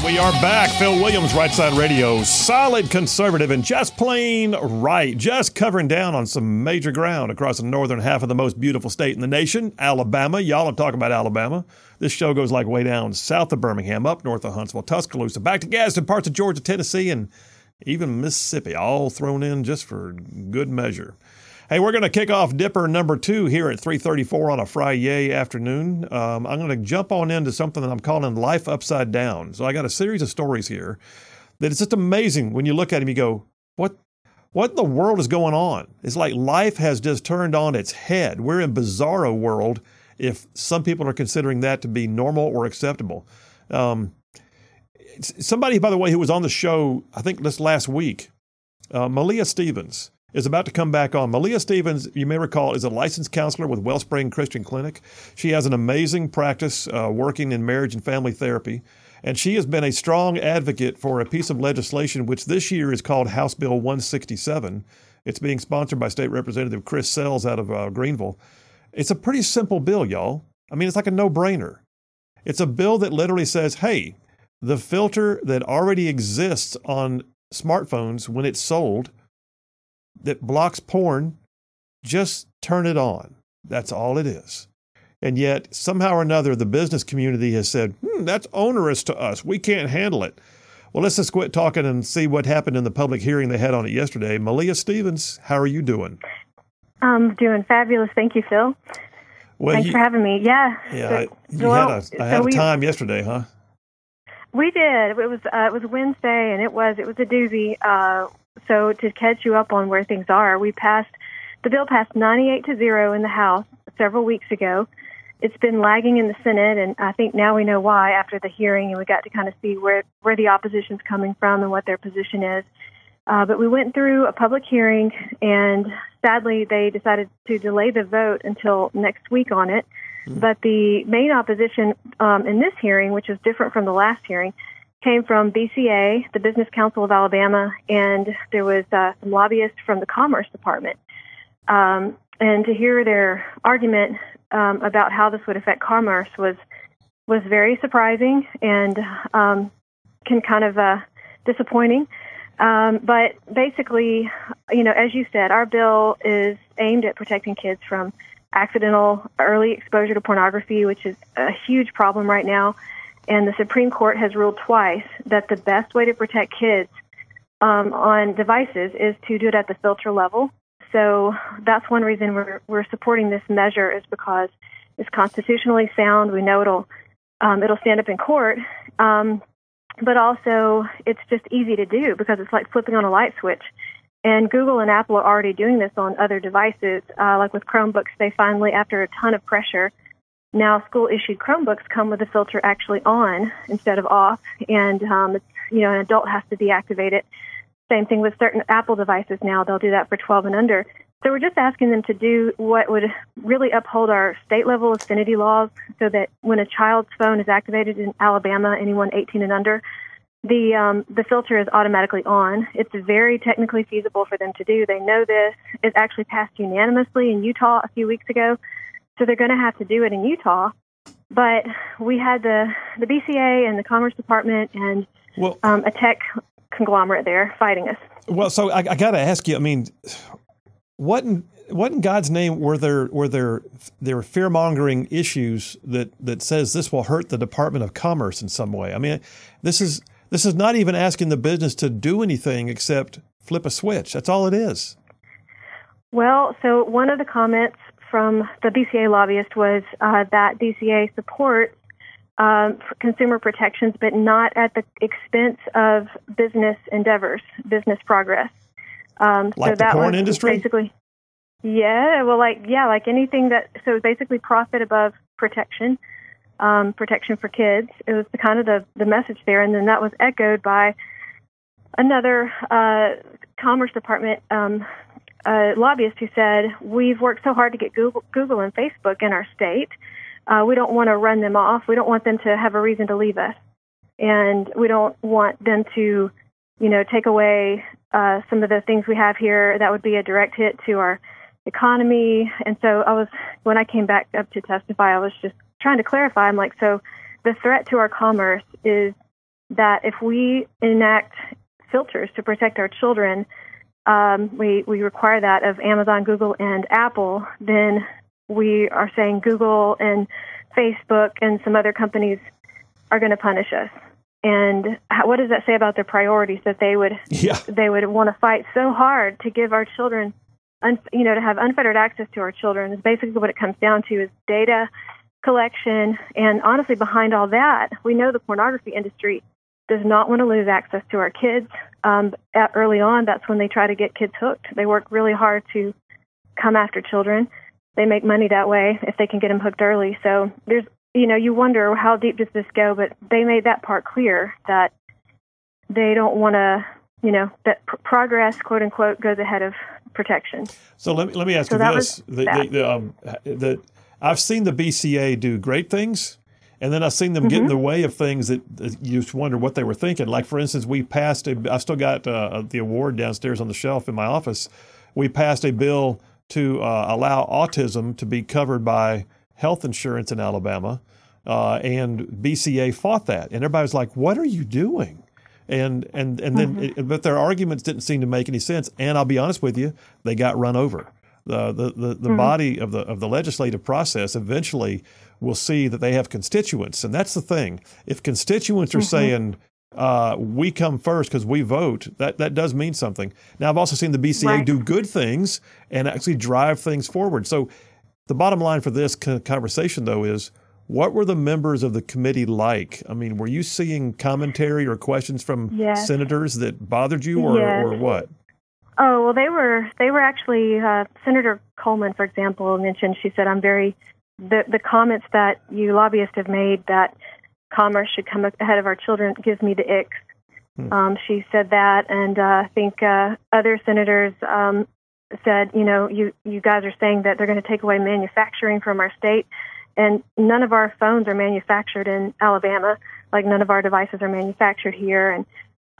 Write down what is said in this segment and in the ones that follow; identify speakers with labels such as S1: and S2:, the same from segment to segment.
S1: We are back. Phil Williams, Right Side Radio. Solid conservative and just plain right. Just covering down on some major ground across the northern half of the most beautiful state in the nation, Alabama. Y'all are talking about Alabama. This show goes like way down south of Birmingham, up north of Huntsville, Tuscaloosa, back to Gadsden, parts of Georgia, Tennessee, and even Mississippi, all thrown in just for good measure. Hey, we're going to kick off Dipper number 2 here at 3:34 on a Friday afternoon. I'm going to jump on into something that I'm calling Life Upside Down. So I got a series of stories here that it's just amazing when you look at them, you go, what in the world is going on? It's like life has just turned on its head. We're in bizarro world if some people are considering that to be normal or acceptable. Somebody, by the way, who was on the show, I think this last week, Malia Stevens, is about to come back on. Malia Stevens, you may recall, is a licensed counselor with Wellspring Christian Clinic. She has an amazing practice working in marriage and family therapy, and she has been a strong advocate for a piece of legislation which this year is called House Bill 167. It's being sponsored by State Representative Chris Sells out of Greenville. It's a pretty simple bill, y'all. I mean, it's like a no-brainer. It's a bill that literally says, hey, the filter that already exists on smartphones when it's sold that blocks porn, just turn it on. That's all it is. And yet, somehow or another, the business community has said, that's onerous to us. We can't handle it. Well, let's just quit talking and see what happened in the public hearing they had on it yesterday. Malia Stevens, how are you doing?
S2: I'm doing fabulous. Thank you, Phil.
S1: Well,
S2: Thanks for having me. Yeah.
S1: Yeah, I had a time yesterday, huh?
S2: We did. It was Wednesday, and it was a doozy. So to catch you up on where things are, the bill passed 98-0 in the House several weeks ago. It's been lagging in the Senate, and I think now we know why after the hearing, and we got to kind of see where the opposition's coming from and what their position is. But we went through a public hearing, and sadly, they decided to delay the vote until next week on it. But the main opposition in this hearing, which is different from the last hearing, came from BCA, the Business Council of Alabama, and there was some lobbyists from the Commerce Department. And to hear their argument about how this would affect commerce was very surprising and can kind of disappointing. But basically, as you said, our bill is aimed at protecting kids from accidental early exposure to pornography, which is a huge problem right now. And the Supreme Court has ruled twice that the best way to protect kids on devices is to do it at the filter level. So that's one reason we're supporting this measure, is because it's constitutionally sound. We know it'll stand up in court, but also it's just easy to do because it's like flipping on a light switch. And Google and Apple are already doing this on other devices, like with Chromebooks. They finally, after a ton of pressure, now school-issued Chromebooks come with the filter actually on instead of off, and an adult has to deactivate it. Same thing with certain Apple devices now. They'll do that for 12 and under. So we're just asking them to do what would really uphold our state-level affinity laws so that when a child's phone is activated in Alabama, anyone 18 and under, the filter is automatically on. It's very technically feasible for them to do. They know this. It actually passed unanimously in Utah a few weeks ago. So they're going to have to do it in Utah. But we had the BCA and the Commerce Department and a tech conglomerate there fighting us.
S1: Well, so I got to ask you, I mean, what in God's name were there fear-mongering issues that says this will hurt the Department of Commerce in some way? I mean, this is not even asking the business to do anything except flip a switch. That's all it is.
S2: Well, so one of the comments from the BCA lobbyist was that BCA supports consumer protections, but not at the expense of business endeavors, business progress.
S1: Like so the porn industry?
S2: Basically, yeah, well, like anything that, so basically profit above protection, protection for kids. It was the kind of the message there, and then that was echoed by another Commerce Department lobbyist who said, we've worked so hard to get Google and Facebook in our state. We don't want to run them off. We don't want them to have a reason to leave us. And we don't want them to, take away some of the things we have here. That would be a direct hit to our economy. And so when I came back up to testify, I was just trying to clarify. I'm like, so the threat to our commerce is that if we enact filters to protect our children, we require that of Amazon, Google, and Apple, then we are saying Google and Facebook and some other companies are going to punish us. And what does that say about their priorities, that they would want to fight so hard to give our children, to have unfettered access to our children? Is basically what it comes down to, is data collection. And honestly, behind all that, we know the pornography industry does not want to lose access to our kids. Early on, that's when they try to get kids hooked. They work really hard to come after children. They make money that way if they can get them hooked early. So there's, you wonder, how deep does this go? But they made that part clear, that they don't want to, that progress, quote unquote, goes ahead of protection.
S1: So let me ask you this: I've seen the BCA do great things, and then I've seen them get in the way of things that you just wonder what they were thinking. Like, for instance, we passed I've still got the award downstairs on the shelf in my office. We passed a bill to allow autism to be covered by health insurance in Alabama, and BCA fought that, and everybody was like, "What are you doing?" And then, but their arguments didn't seem to make any sense. And I'll be honest with you, they got run over. The body of the legislative process eventually will see that they have constituents, and that's the thing. If constituents are saying we come first because we vote, that does mean something. Now, I've also seen the BCA do good things and actually drive things forward. So the bottom line for this conversation, though, is, what were the members of the committee like? I mean, were you seeing commentary or questions from senators that bothered you, or what?
S2: Oh, well, they were actually, Senator Coleman, for example, mentioned, she said, the comments that you lobbyists have made, that commerce should come ahead of our children, gives me the icks. She said that, and I think other senators said, you guys are saying that they're going to take away manufacturing from our state, and none of our phones are manufactured in Alabama. Like, none of our devices are manufactured here, and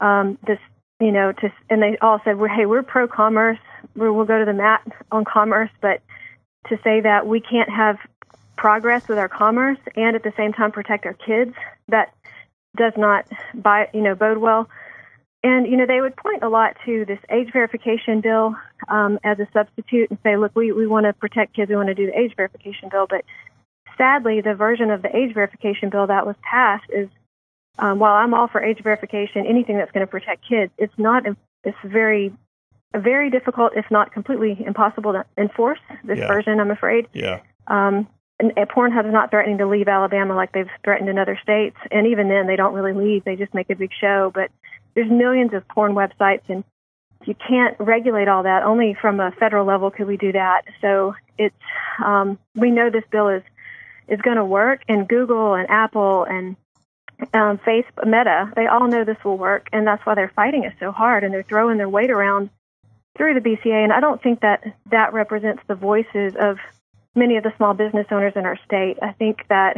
S2: and they all said, we're pro-commerce, we'll go to the mat on commerce, but to say that we can't have progress with our commerce and at the same time protect our kids, that does not bode well. And, they would point a lot to this age verification bill as a substitute and say, look, we want to protect kids, we want to do the age verification bill. But sadly, the version of the age verification bill that was passed is, while I'm all for age verification, anything that's going to protect kids, it's very, very difficult, if not completely impossible to enforce this version, I'm afraid.
S1: Yeah.
S2: And Pornhub is not threatening to leave Alabama like they've threatened in other states. And even then, they don't really leave. They just make a big show. But there's millions of porn websites, and you can't regulate all that. Only from a federal level could we do that. So it's we know this bill is going to work, and Google and Apple and Facebook, Meta, they all know this will work, and that's why they're fighting it so hard, and they're throwing their weight around through the BCA. And I don't think that represents the voices of many of the small business owners in our state. I think that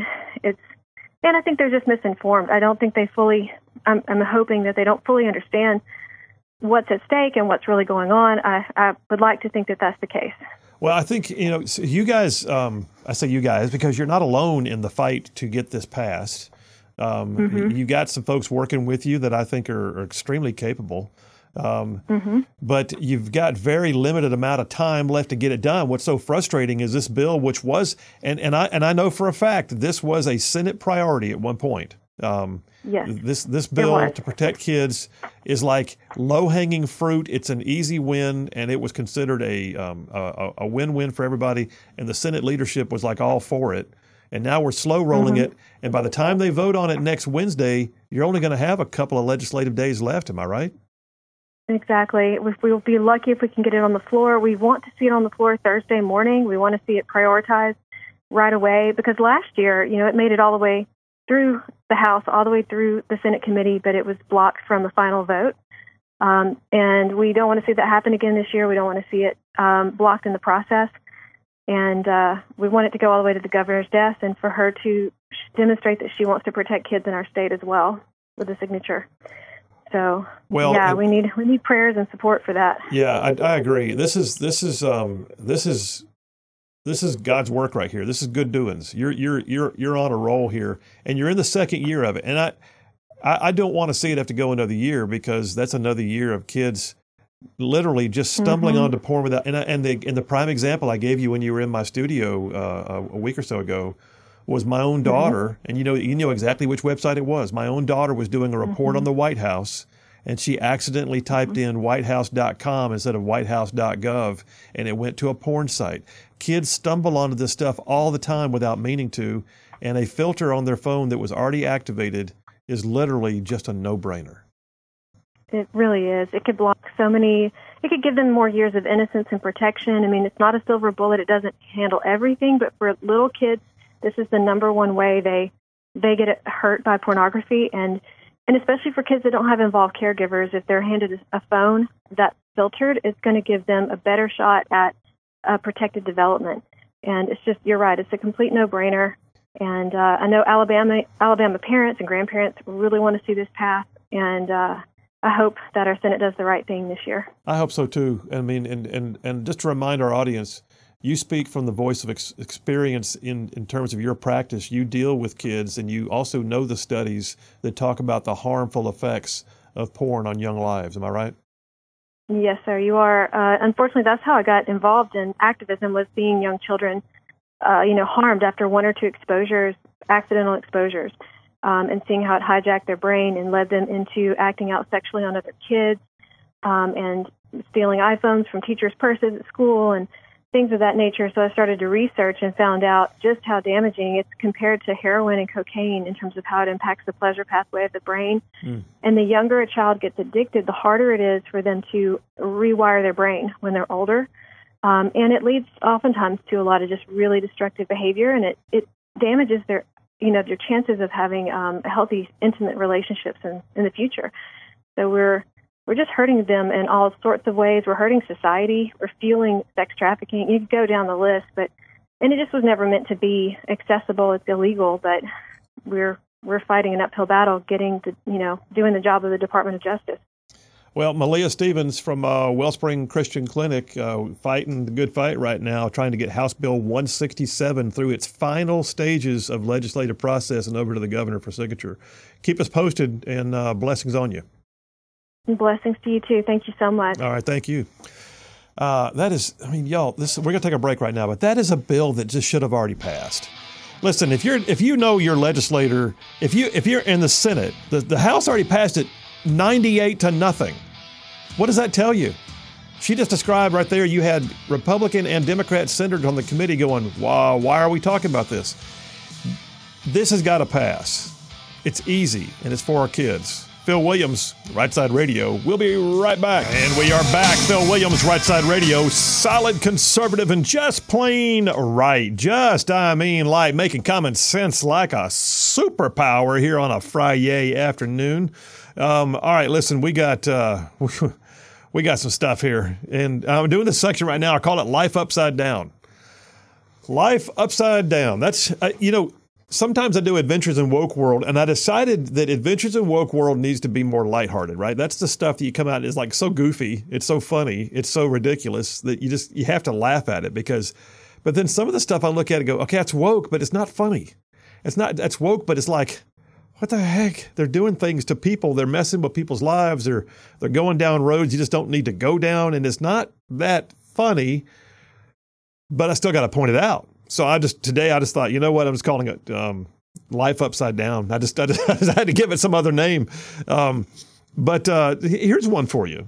S2: I think they're just misinformed. I don't think they fully, I'm hoping that they don't fully understand what's at stake and what's really going on. I would like to think that that's the case.
S1: Well, I think, so you guys, I say you guys because you're not alone in the fight to get this passed. You got some folks working with you that I think are extremely capable. But you've got very limited amount of time left to get it done. What's so frustrating is this bill, which was, and I know for a fact this was a Senate priority at one point.
S2: Yes.
S1: This bill to protect kids is like low-hanging fruit. It's an easy win, and it was considered a win-win for everybody. And the Senate leadership was like all for it. And now we're slow rolling it. And by the time they vote on it next Wednesday, you're only going to have a couple of legislative days left. Am I right?
S2: Exactly. We'll be lucky if we can get it on the floor. We want to see it on the floor Thursday morning. We want to see it prioritized right away, because last year, it made it all the way through the House, all the way through the Senate committee, but it was blocked from the final vote. And we don't want to see that happen again this year. We don't want to see it blocked in the process. And we want it to go all the way to the governor's desk, and for her to demonstrate that she wants to protect kids in our state as well with a signature. So, we need prayers and support for that.
S1: Yeah, I agree. This is God's work right here. This is good doings. You're on a roll here, and you're in the second year of it. And I don't want to see it have to go another year, because that's another year of kids literally just stumbling onto porn without. And the prime example I gave you when you were in my studio a week or so ago was my own daughter, and you know exactly which website it was. My own daughter was doing a report on the White House, and she accidentally typed in whitehouse.com instead of whitehouse.gov, and it went to a porn site. Kids stumble onto this stuff all the time without meaning to, and a filter on their phone that was already activated is literally just a no-brainer.
S2: It really is. It could block so many. It could give them more years of innocence and protection. I mean, it's not a silver bullet. It doesn't handle everything, but for little kids, this is the number one way they get hurt by pornography, and especially for kids that don't have involved caregivers, if they're handed a phone that's filtered, it's going to give them a better shot at protected development. And it's just, you're right, it's a complete no-brainer. And I know Alabama parents and grandparents really want to see this pass, and I hope that our Senate does the right thing this year.
S1: I hope so too. I mean, and just to remind our audience, you speak from the voice of experience in terms of your practice. You deal with kids, and you also know the studies that talk about the harmful effects of porn on young lives. Am I right?
S2: Yes, sir, you are. Unfortunately, that's how I got involved in activism, was seeing young children, harmed after one or two exposures, accidental exposures, and seeing how it hijacked their brain and led them into acting out sexually on other kids, and stealing iPhones from teachers' purses at school and things of that nature. So I started to research and found out just how damaging it's compared to heroin and cocaine in terms of how it impacts the pleasure pathway of the brain. And the younger a child gets addicted, the harder it is for them to rewire their brain when they're older. And it leads oftentimes to a lot of just really destructive behavior, and it damages their chances of having healthy, intimate relationships in the future. So we're just hurting them in all sorts of ways. We're hurting society. We're fueling sex trafficking. You could go down the list, and it just was never meant to be accessible. It's illegal, but we're fighting an uphill battle doing the job of the Department of Justice.
S1: Well, Malia Stevens from Wellspring Christian Clinic, fighting the good fight right now, trying to get House Bill 167 through its final stages of legislative process and over to the governor for signature. Keep us posted, and blessings on you.
S2: Blessings to you too. Thank you so much.
S1: All right, thank you. That is, y'all, we're going to take a break right now, but that is a bill that just should have already passed. Listen, if you know your legislator, if you're in the Senate, the House already passed it 98-0. What does that tell you? She just described right there, you had Republican and Democrat senators on the committee going, wow, why are we talking about this? This has got to pass. It's easy, and it's for our kids. Phil Williams, Right Side Radio. We'll be right back. And we are back. Phil Williams, Right Side Radio. Solid conservative and just plain right. Like making common sense like a superpower here on a Friday afternoon. All right, listen, we got some stuff here. And I'm doing this section right now. I call it Life Upside Down. Life Upside Down. That's, sometimes I do Adventures in Woke World, and I decided that Adventures in Woke World needs to be more lighthearted, right? That's the stuff that you come out and is like so goofy, it's so funny, it's so ridiculous that you have to laugh at it but then some of the stuff I look at and go, okay, that's woke, but it's not funny. That's woke, but it's like, what the heck? They're doing things to people. They're messing with people's lives. They're going down roads you just don't need to go down, and it's not that funny, but I still got to point it out. So today I just thought, you know what? I'm just calling it Life Upside Down. I just had to give it some other name. But here's one for you.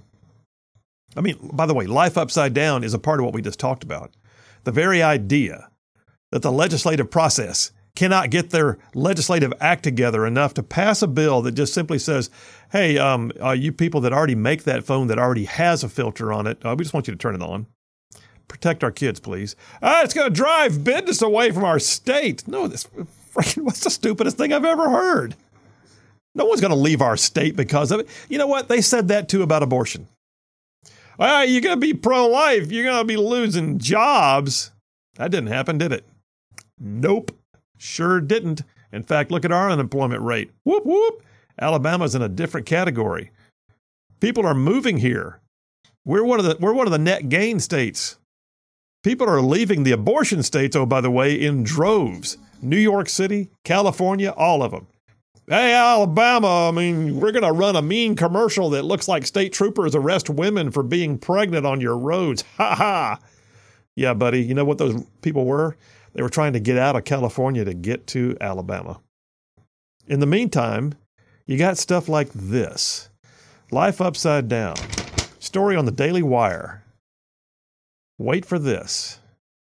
S1: By the way, Life Upside Down is a part of what we just talked about. The very idea that the legislative process cannot get their legislative act together enough to pass a bill that just simply says, hey, you people that already make that phone that already has a filter on it, we just want you to turn it on. Protect our kids, please. It's going to drive business away from our state. No, what's the stupidest thing I've ever heard? No one's going to leave our state because of it. You know what? They said that too about abortion. You're going to be pro-life. You're going to be losing jobs. That didn't happen, did it? Nope. Sure didn't. In fact, look at our unemployment rate. Whoop, whoop. Alabama's in a different category. People are moving here. We're one of the net gain states. People are leaving the abortion states, oh, by the way, in droves. New York City, California, all of them. Hey, Alabama, I mean, we're going to run a mean commercial that looks like state troopers arrest women for being pregnant on your roads. Ha ha. Yeah, buddy, you know what those people were? They were trying to get out of California to get to Alabama. In the meantime, you got stuff like this. Life upside down. Story on the Daily Wire. Wait for this.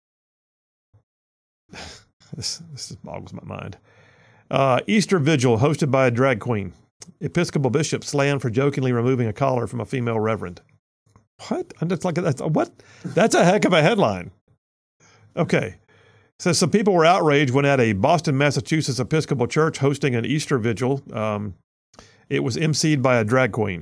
S1: This boggles my mind. Easter Vigil hosted by a drag queen. Episcopal bishop slammed for jokingly removing a collar from a female reverend. What? I'm just like, what? That's a heck of a headline. Okay. So some people were outraged when at a Boston, Massachusetts Episcopal church hosting an Easter Vigil. It was emceed by a drag queen.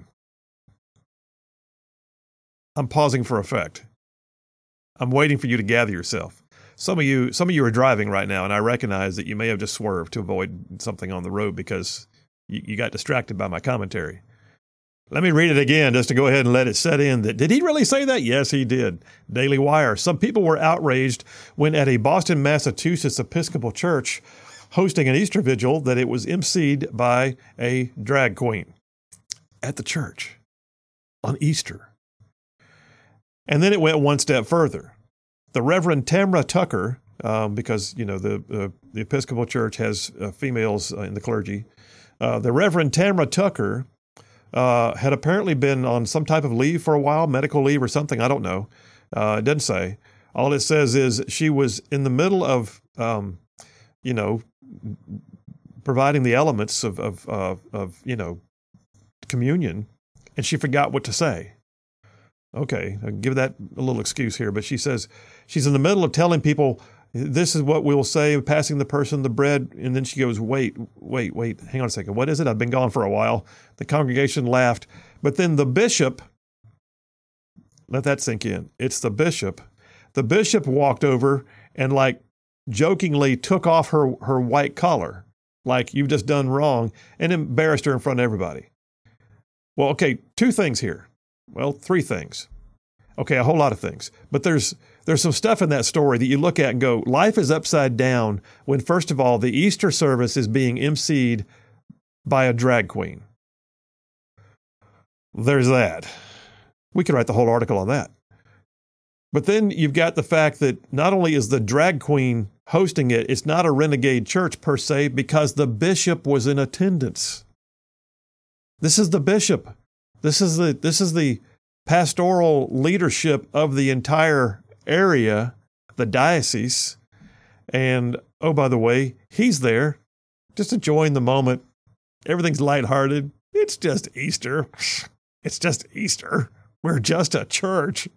S1: I'm pausing for effect. I'm waiting for you to gather yourself. Some of you are driving right now, and I recognize that you may have just swerved to avoid something on the road because you got distracted by my commentary. Let me read it again just to go ahead and let it set in. Did he really say that? Yes, he did. Daily Wire. Some people were outraged when at a Boston, Massachusetts Episcopal church hosting an Easter Vigil that it was emceed by a drag queen at the church on Easter. And then it went one step further. The Reverend Tamra Tucker, because, you know, the Episcopal Church has females in the clergy. The Reverend Tamra Tucker had apparently been on some type of leave for a while, medical leave or something. I don't know. It doesn't say. All it says is she was in the middle of, you know, providing the elements of you know, communion, and she forgot what to say. Okay, I'll give that a little excuse here, but she says she's in the middle of telling people, this is what we'll say, passing the person the bread, and then she goes, wait, hang on a second, what is it? I've been gone for a while. The congregation laughed, but then the bishop, let that sink in, it's the bishop. The bishop walked over and like jokingly took off her white collar, like you've just done wrong, and embarrassed her in front of everybody. Well, okay, two things here. Well, three things. Okay, a whole lot of things. But there's some stuff in that story that you look at and go, life is upside down when, first of all, the Easter service is being emceed by a drag queen. There's that. We could write the whole article on that. But then you've got the fact that not only is the drag queen hosting it, it's not a renegade church per se because the bishop was in attendance. This is the bishop. This is the pastoral leadership of the entire area, the diocese. And, oh, by the way, he's there just enjoying the moment. Everything's lighthearted. It's just Easter. It's just Easter. We're just a church.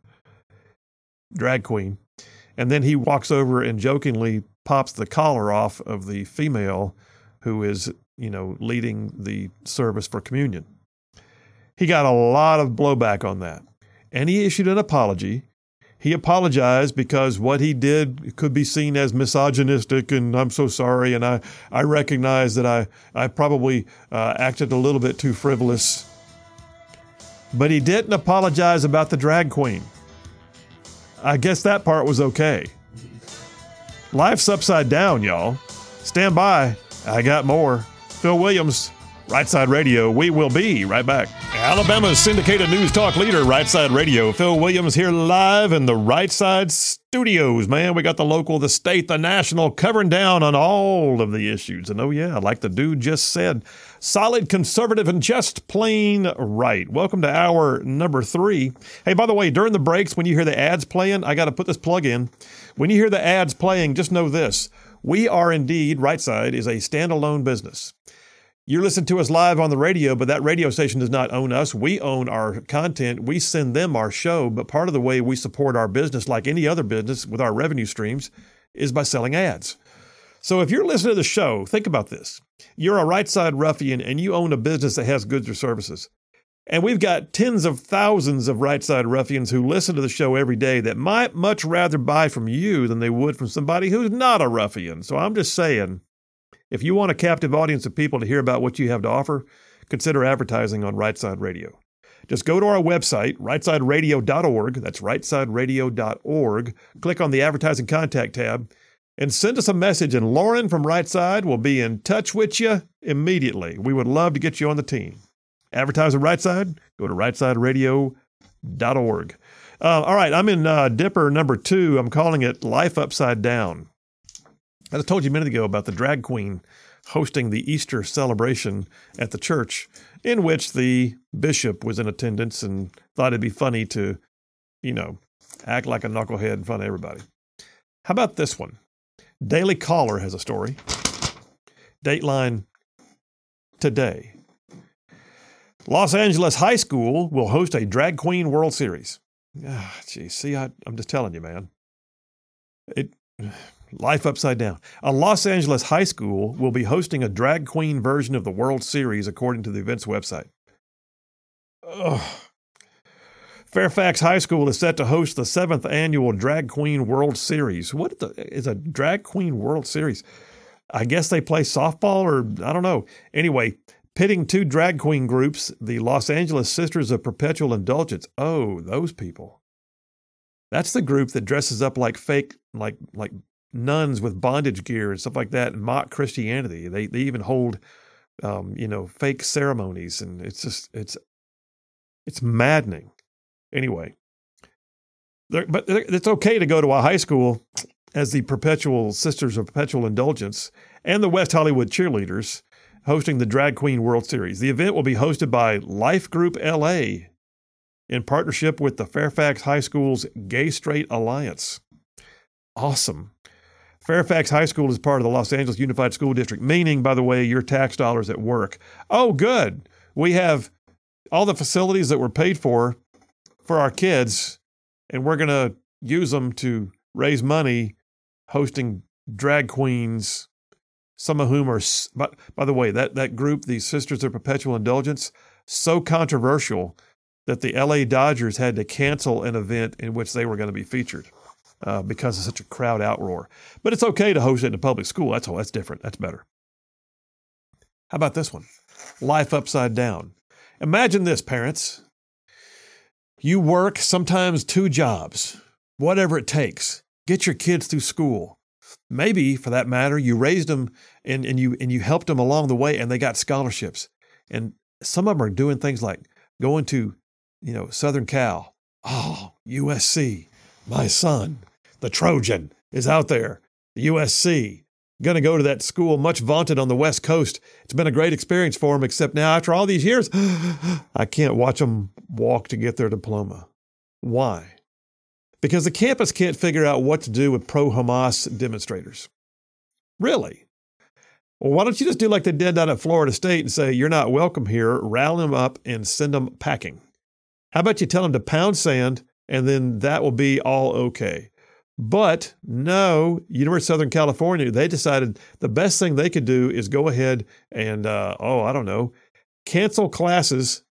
S1: Drag queen. And then he walks over and jokingly pops the collar off of the female who is, you know, leading the service for communion. He got a lot of blowback on that. And he issued an apology. He apologized because what he did could be seen as misogynistic, and I'm so sorry, and I recognize that I probably acted a little bit too frivolous. But he didn't apologize about the drag queen. I guess that part was okay. Life's upside down, y'all. Stand by. I got more. Phil Williams, Right Side Radio. We will be right back. Alabama's syndicated news talk leader, Right Side Radio. Phil Williams here live in the Right Side studios. Man, we got the local, the state, the national, covering down on all of the issues. And oh yeah, like the dude just said, solid, conservative, and just plain right. Welcome to hour number 3. Hey, by the way, during the breaks, when you hear the ads playing, I got to put this plug in. When you hear the ads playing, just know this. We are indeed, Right Side is a standalone business. You're listening to us live on the radio, but that radio station does not own us. We own our content. We send them our show, but part of the way we support our business, like any other business with our revenue streams, is by selling ads. So if you're listening to the show, think about this. You're a Right Side ruffian and you own a business that has goods or services. And we've got tens of thousands of Right Side ruffians who listen to the show every day that might much rather buy from you than they would from somebody who's not a ruffian. So I'm just saying, if you want a captive audience of people to hear about what you have to offer, consider advertising on Right Side Radio. Just go to our website, rightsideradio.org. That's rightsideradio.org. Click on the Advertising Contact tab, and send us a message, and Lauren from Right Side will be in touch with you immediately. We would love to get you on the team. Advertise on Right Side, go to rightsideradio.org. All right, I'm in Dipper number 2. I'm calling it Life Upside Down. I told you a minute ago about the drag queen hosting the Easter celebration at the church, in which the bishop was in attendance and thought it'd be funny to, act like a knucklehead in front of everybody. How about this one? Daily Caller has a story. Dateline today. Los Angeles High School will host a Drag Queen World Series. See, I'm just telling you, man. Life upside down. A Los Angeles high school will be hosting a drag queen version of the World Series, according to the event's website. Ugh. Fairfax High School is set to host the 7th annual Drag Queen World Series. What is a Drag Queen World Series? I guess they play softball, or I don't know. Anyway, pitting 2 drag queen groups, the Los Angeles Sisters of Perpetual Indulgence. Oh, those people. That's the group that dresses up like fake, like nuns with bondage gear and stuff like that, and mock Christianity. They even hold, fake ceremonies, and it's maddening. Anyway, but it's okay to go to a high school as the Perpetual Sisters of Perpetual Indulgence and the West Hollywood Cheerleaders hosting the Drag Queen World Series. The event will be hosted by Life Group LA in partnership with the Fairfax High School's Gay Straight Alliance. Awesome. Fairfax High School is part of the Los Angeles Unified School District, meaning, by the way, your tax dollars at work. Oh, good. We have all the facilities that were paid for our kids, and we're going to use them to raise money hosting drag queens, some of whom are, by the way, that group, the Sisters of Perpetual Indulgence, so controversial that the LA Dodgers had to cancel an event in which they were going to be featured because of such a crowd outroar. But it's okay to host it in a public school. That's different. That's better. How about this one? Life upside down. Imagine this, parents. You work sometimes 2 jobs, whatever it takes. Get your kids through school. Maybe, for that matter, you raised them and you helped them along the way, and they got scholarships. And some of them are doing things like going to, Southern Cal. Oh, USC, my son, the Trojan, is out there. The USC, going to go to that school much vaunted on the West Coast. It's been a great experience for him, except now after all these years, I can't watch them walk to get their diploma. Why? Because the campus can't figure out what to do with pro-Hamas demonstrators. Really? Well, why don't you just do like they did down at Florida State and say, you're not welcome here, rally them up and send them packing? How about you tell them to pound sand, and then that will be all okay? But no, University of Southern California, they decided the best thing they could do is go ahead and, cancel classes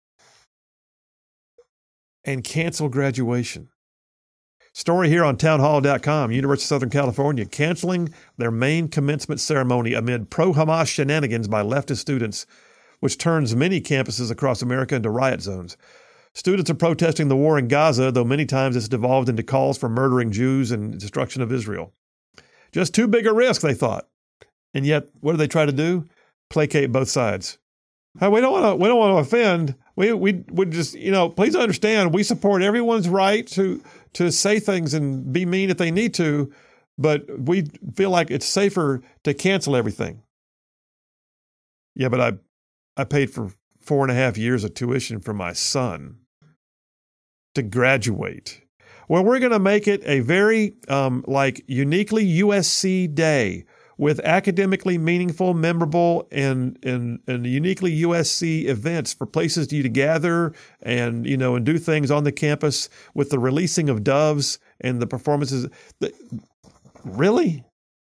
S1: and cancel graduation. Story here on townhall.com. University of Southern California canceling their main commencement ceremony amid pro-Hamas shenanigans by leftist students, which turns many campuses across America into riot zones. Students are protesting the war in Gaza, though many times it's devolved into calls for murdering Jews and destruction of Israel. Just too big a risk, they thought. And yet, what do they try to do? Placate both sides. We don't want to offend. We just, please understand, we support everyone's right to say things and be mean if they need to, but we feel like it's safer to cancel everything. Yeah, but I paid for 4.5 years of tuition for my son to graduate. Well, we're going to make it a very uniquely USC day with academically meaningful, memorable, and uniquely USC events for places for you to gather and do things on the campus with the releasing of doves and the performances. Really?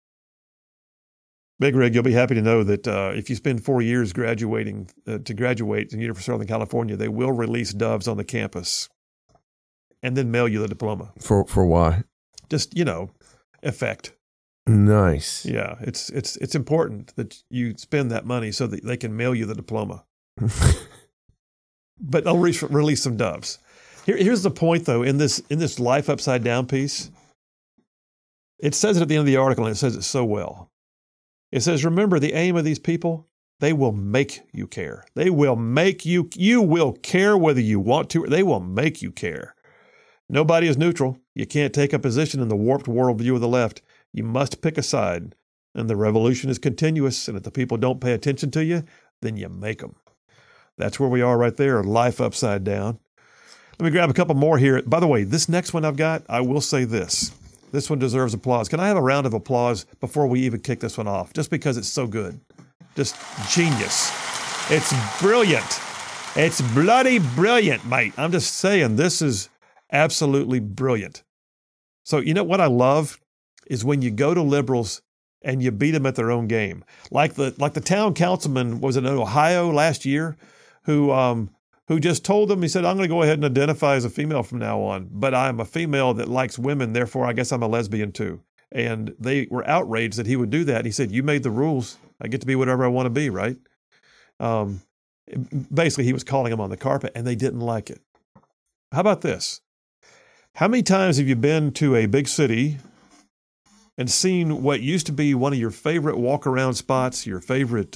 S1: Big Rig, you'll be happy to know that if you spend 4 years graduating to graduate in University of Southern California, they will release doves on the campus and then mail you the diploma.
S3: For why?
S1: Just, effect.
S3: Nice.
S1: Yeah, it's important that you spend that money so that they can mail you the diploma. But they'll release some doves. Here's the point, though, in this Life Upside Down piece. it says it at the end of the article, and it says it so well. It says, remember the aim of these people? They will make you care. They will make you will care whether you want to, or they will make you care. Nobody is neutral. You can't take a position in the warped worldview of the left. You must pick a side. And the revolution is continuous. And if the people don't pay attention to you, then you make them. That's where we are right there. Life upside down. Let me grab a couple more here. By the way, this next one I've got, I will say this. This one deserves applause. Can I have a round of applause before we even kick this one off? Just because it's so good. Just genius. It's brilliant. It's bloody brilliant, mate. I'm just saying, this is absolutely brilliant. So you know what I love is when you go to liberals and you beat them at their own game. Like the town councilman was in Ohio last year who just told them, he said, I'm going to go ahead and identify as a female from now on, but I'm a female that likes women, therefore I guess I'm a lesbian too. And they were outraged that he would do that. And he said, you made the rules. I get to be whatever I want to be, right? Basically, he was calling them on the carpet, and they didn't like it. How about this? How many times have you been to a big city and seen what used to be one of your favorite walk-around spots, your favorite,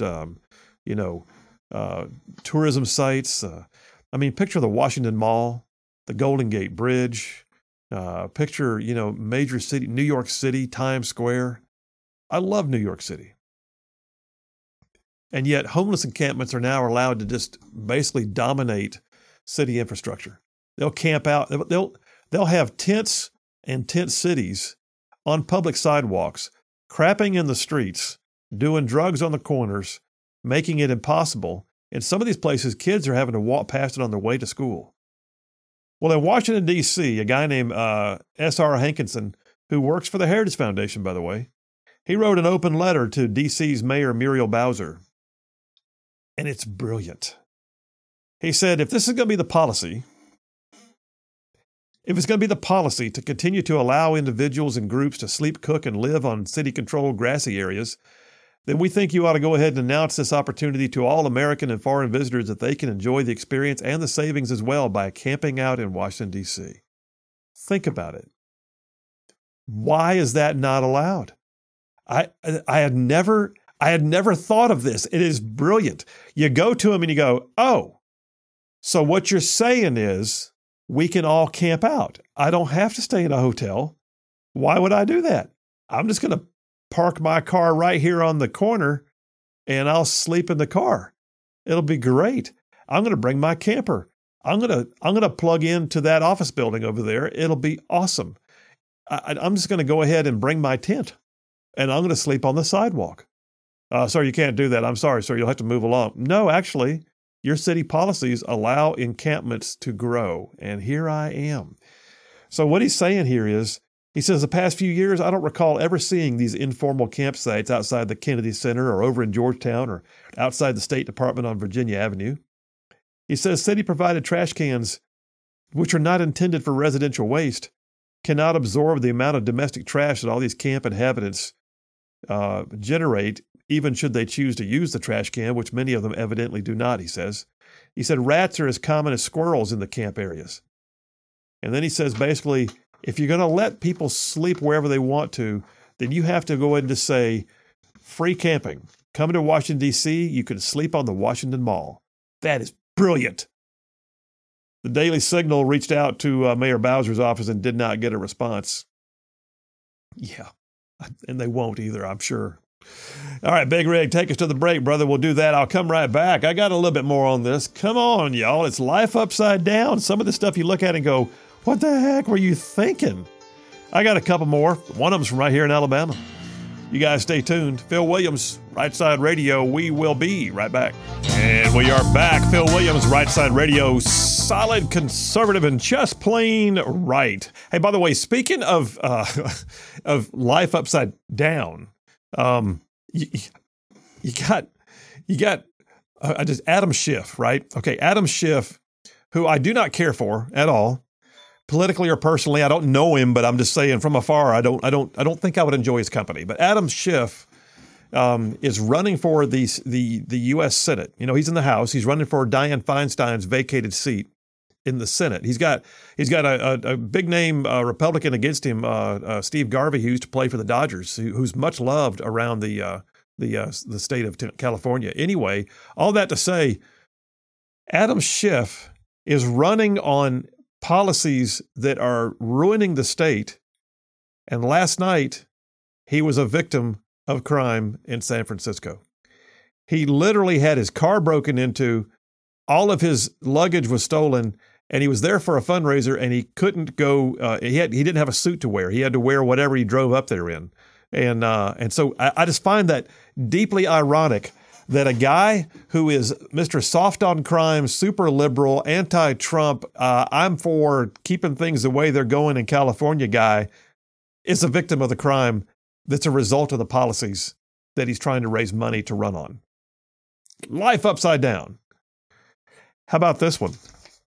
S1: tourism sites? Picture the Washington Mall, the Golden Gate Bridge, picture, major city, New York City, Times Square. I love New York City. And yet homeless encampments are now allowed to just basically dominate city infrastructure. They'll camp out. They'll have tents and tent cities on public sidewalks, crapping in the streets, doing drugs on the corners, making it impossible. In some of these places, kids are having to walk past it on their way to school. Well, in Washington, D.C., a guy named S.R. Hankinson, who works for the Heritage Foundation, by the way, he wrote an open letter to D.C.'s Mayor Muriel Bowser. And it's brilliant. He said, if this is going to be the policy, if it's going to be the policy to continue to allow individuals and groups to sleep, cook, and live on city-controlled grassy areas, then we think you ought to go ahead and announce this opportunity to all American and foreign visitors that they can enjoy the experience and the savings as well by camping out in Washington, D.C. Think about it. Why is that not allowed? I had never thought of this. It is brilliant. You go to them and you go, oh, so what you're saying is we can all camp out. I don't have to stay in a hotel. Why would I do that? I'm just going to park my car right here on the corner and I'll sleep in the car. It'll be great. I'm going to bring my camper. I'm going to plug into that office building over there. It'll be awesome. I'm just going to go ahead and bring my tent and I'm going to sleep on the sidewalk. Sir, you can't do that. I'm sorry, sir. You'll have to move along. No, actually, your city policies allow encampments to grow. And here I am. So what he's saying here is, he says, the past few years, I don't recall ever seeing these informal campsites outside the Kennedy Center or over in Georgetown or outside the State Department on Virginia Avenue. He says city-provided trash cans, which are not intended for residential waste, cannot absorb the amount of domestic trash that all these camp inhabitants generate, even should they choose to use the trash can, which many of them evidently do not, he says. He said rats are as common as squirrels in the camp areas. And then he says, basically, if you're going to let people sleep wherever they want to, then you have to go ahead and just say, free camping. Come to Washington, D.C., you can sleep on the Washington Mall. That is brilliant. The Daily Signal reached out to Mayor Bowser's office and did not get a response. Yeah, and they won't either, I'm sure. All right, Big Rig, take us to the break, brother. We'll do that. I'll come right back. I got a little bit more on this. Come on, y'all. It's life upside down. Some of the stuff you look at and go, what the heck were you thinking? I got a couple more. One of them's from right here in Alabama. You guys stay tuned. Phil Williams, Right Side Radio. We will be right back. And we are back. Phil Williams, Right Side Radio. Solid, conservative, and just plain right. Hey, by the way, speaking of life upside down, you got just Adam Schiff, right? Okay, Adam Schiff, who I do not care for at all, politically or personally. I don't know him, but I'm just saying from afar, I don't think I would enjoy his company. But Adam Schiff is running for the U.S. Senate. You know, he's in the House. He's running for Dianne Feinstein's vacated seat in the Senate. He's got a big name Republican against him, Steve Garvey, who used to play for the Dodgers, who's much loved around the state of California. Anyway, all that to say, Adam Schiff is running on policies that are ruining the state. And last night, he was a victim of crime in San Francisco. He literally had his car broken into, all of his luggage was stolen, and he was there for a fundraiser, and he couldn't go. He didn't have a suit to wear. He had to wear whatever he drove up there in. And so I just find that deeply ironic that a guy who is Mr. Soft on crime, super liberal, anti-Trump, I'm for keeping things the way they're going in California guy is a victim of the crime that's a result of the policies that he's trying to raise money to run on. Life upside down. How about this one?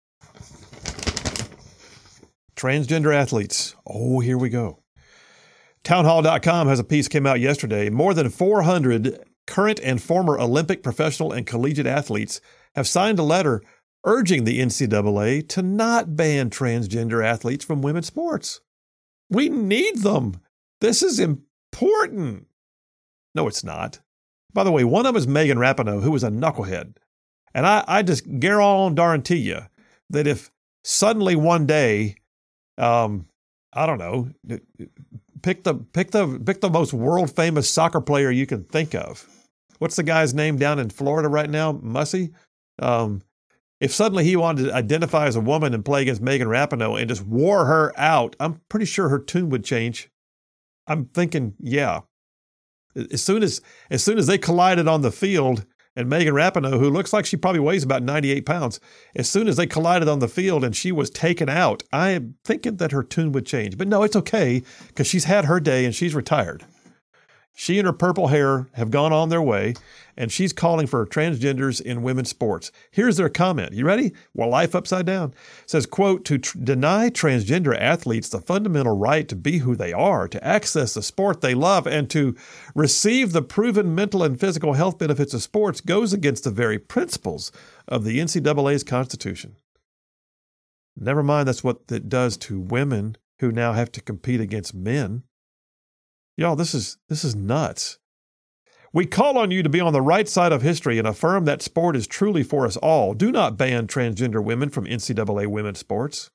S1: Transgender athletes. Oh, here we go. Townhall.com has a piece came out yesterday. More than 400 current and former Olympic, professional, and collegiate athletes have signed a letter urging the NCAA to not ban transgender athletes from women's sports. We need them. This is important. No, it's not. By the way, one of them is Megan Rapinoe, who was a knucklehead. And I just guarantee you that if suddenly one day, I don't know, pick the most world famous soccer player you can think of. What's the guy's name down in Florida right now? Mussy? If suddenly he wanted to identify as a woman and play against Megan Rapinoe and just wore her out, I'm pretty sure her tune would change. I'm thinking, yeah. As soon as they collided on the field, and Megan Rapinoe, who looks like she probably weighs about 98 pounds, as soon as they collided on the field and she was taken out, I'm thinking that her tune would change. But no, it's okay, because she's had her day and she's retired. She and her purple hair have gone on their way, and she's calling for transgenders in women's sports. Here's their comment. You ready? Well, life upside down. It says, quote, to deny transgender athletes the fundamental right to be who they are, to access the sport they love, and to receive the proven mental and physical health benefits of sports goes against the very principles of the NCAA's Constitution. Never mind that's what it does to women who now have to compete against men. Y'all, this is nuts. We call on you to be on the right side of history and affirm that sport is truly for us all. Do not ban transgender women from NCAA women's sports.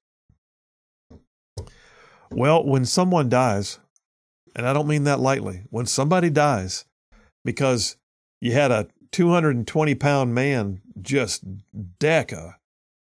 S1: Well, when someone dies, and I don't mean that lightly, when somebody dies because you had a 220-pound man just deck a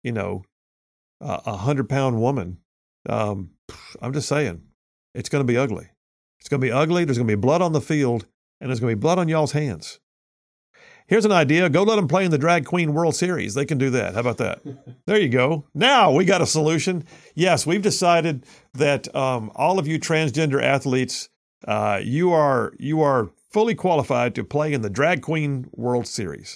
S1: 100-pound woman, I'm just saying, it's going to be ugly. It's going to be ugly. There's going to be blood on the field, and there's going to be blood on y'all's hands. Here's an idea. Go let them play in the Drag Queen World Series. They can do that. How about that? There you go. Now we got a solution. Yes, we've decided that all of you transgender athletes, you are fully qualified to play in the Drag Queen World Series.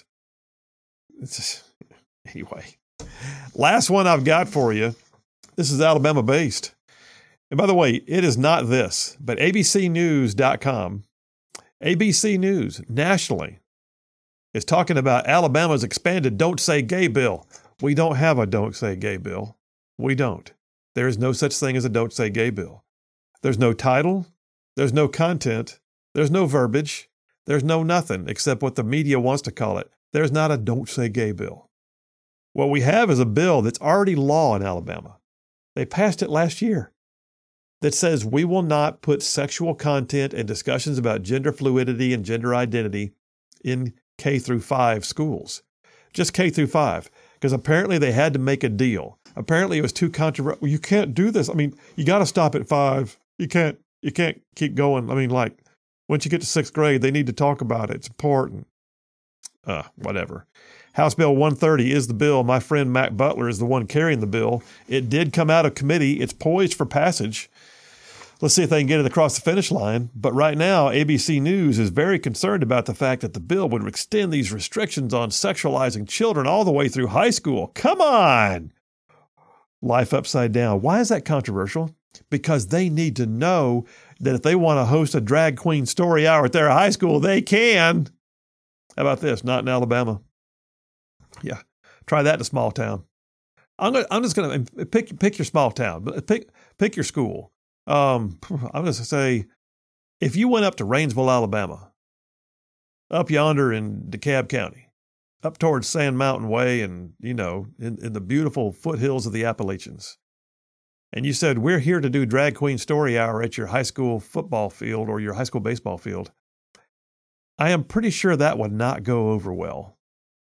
S1: Anyway, last one I've got for you. This is Alabama-based. And by the way, it is not this, but abcnews.com, ABC News nationally is talking about Alabama's expanded Don't Say Gay bill. We don't have a Don't Say Gay bill. We don't. There is no such thing as a Don't Say Gay bill. There's no title. There's no content. There's no verbiage. There's no nothing except what the media wants to call it. There's not a Don't Say Gay bill. What we have is a bill that's already law in Alabama. They passed it last year. That says we will not put sexual content and discussions about gender fluidity and gender identity in K through 5 schools. Just K through 5. Because apparently they had to make a deal. Apparently it was too controversial. You can't do this. I mean, you got to stop at 5. You can't keep going. I mean, like, once you get to 6th grade, they need to talk about it. It's important. Whatever. House Bill 130 is the bill. My friend Mac Butler is the one carrying the bill. It did come out of committee. It's poised for passage. Let's see if they can get it across the finish line. But right now, ABC News is very concerned about the fact that the bill would extend these restrictions on sexualizing children all the way through high school. Come on! Life upside down. Why is that controversial? Because they need to know that if they want to host a drag queen story hour at their high school, they can. How about this? Not in Alabama. Yeah. Try that in a small town. I'm just gonna pick your small town, but pick your school. I'm gonna say, if you went up to Rainsville, Alabama, up yonder in DeKalb County, up towards Sand Mountain Way, and in the beautiful foothills of the Appalachians, and you said, we're here to do Drag Queen Story Hour at your high school football field or your high school baseball field, I am pretty sure that would not go over well.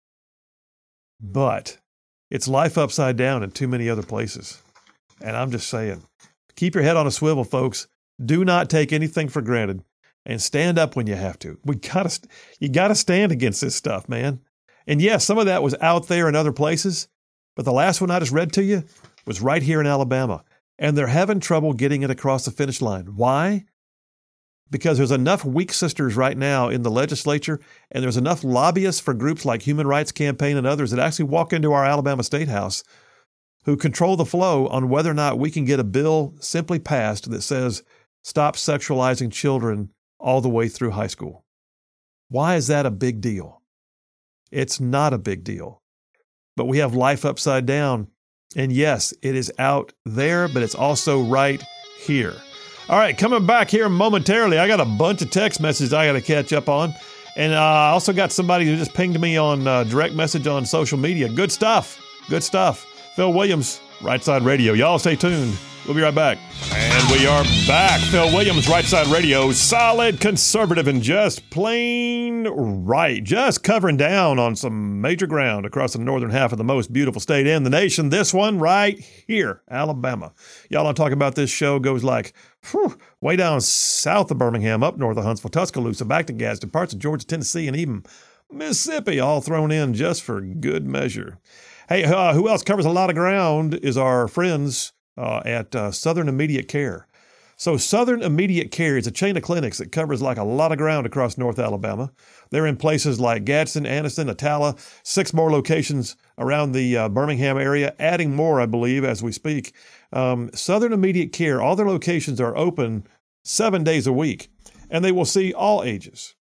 S1: But it's life upside down in too many other places. And I'm just saying, keep your head on a swivel, folks. Do not take anything for granted, and stand up when you have to. You gotta stand against this stuff, man. And yes, some of that was out there in other places, but the last one I just read to you was right here in Alabama. And they're having trouble getting it across the finish line. Why? Because there's enough weak sisters right now in the legislature, and there's enough lobbyists for groups like Human Rights Campaign and others that actually walk into our Alabama State House who control the flow on whether or not we can get a bill simply passed that says stop sexualizing children all the way through high school. Why is that a big deal? It's not a big deal. But we have life upside down. And yes, it is out there, but it's also right here. All right, coming back here momentarily, I got a bunch of text messages I got to catch up on. And I also got somebody who just pinged me on direct message on social media. Good stuff. Good stuff. Phil Williams, Right Side Radio. Y'all stay tuned. We'll be right back. And we are back. Phil Williams, Right Side Radio. Solid, conservative, and just plain right. Just covering down on some major ground across the northern half of the most beautiful state in the nation. This one right here, Alabama. Y'all want to talk about this show goes like way down south of Birmingham, up north of Huntsville, Tuscaloosa, back to Gadsden, parts of Georgia, Tennessee, and even Mississippi, all thrown in just for good measure. Hey, who else covers a lot of ground is our friends at Southern Immediate Care. So Southern Immediate Care is a chain of clinics that covers like a lot of ground across North Alabama. They're in places like Gadsden, Anniston, Attala, 6 more locations around the Birmingham area, adding more, I believe, as we speak. Southern Immediate Care, all their locations are open 7 days a week, and they will see all ages.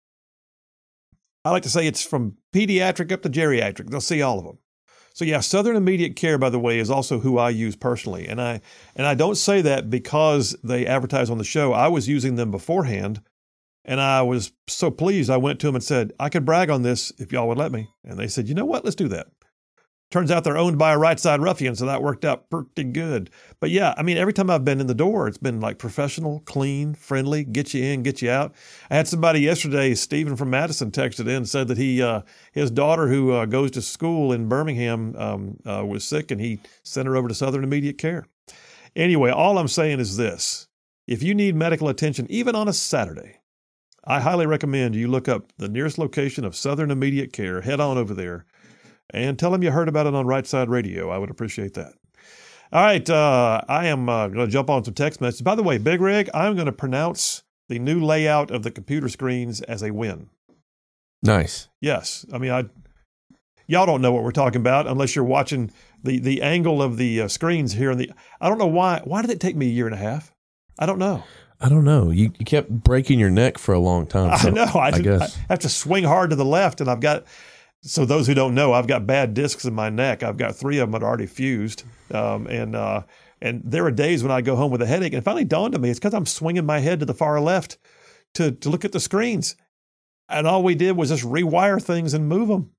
S1: I like to say it's from pediatric up to geriatric. They'll see all of them. So yeah, Southern Immediate Care, by the way, is also who I use personally. And I don't say that because they advertise on the show. I was using them beforehand, and I was so pleased. I went to them and said, I could brag on this if y'all would let me. And they said, you know what? Let's do that. Turns out they're owned by a right side ruffian, so that worked out pretty good. But yeah, I mean, every time I've been in the door, it's been like professional, clean, friendly, get you in, get you out. I had somebody yesterday, Stephen from Madison, texted in and said that his daughter who goes to school in Birmingham was sick, and he sent her over to Southern Immediate Care. Anyway, all I'm saying is this. If you need medical attention, even on a Saturday, I highly recommend you look up the nearest location of Southern Immediate Care, head on over there, and tell them you heard about it on Right Side Radio. I would appreciate that. All right, I am going to jump on some text messages. By the way, Big Rig, I'm going to pronounce the new layout of the computer screens as a win.
S3: Nice.
S1: Yes. I mean, y'all don't know what we're talking about unless you're watching the angle of the screens here. I don't know why. Why did it take me a year and a half? I don't know.
S3: I don't know. You kept breaking your neck for a long time. So
S1: I know. I
S3: guess.
S1: I have to swing hard to the left, and I've got... So those who don't know, I've got bad discs in my neck. I've got 3 of them that are already fused. And there are days when I go home with a headache. And it finally dawned on me, it's because I'm swinging my head to the far left to look at the screens. And all we did was just rewire things and move them.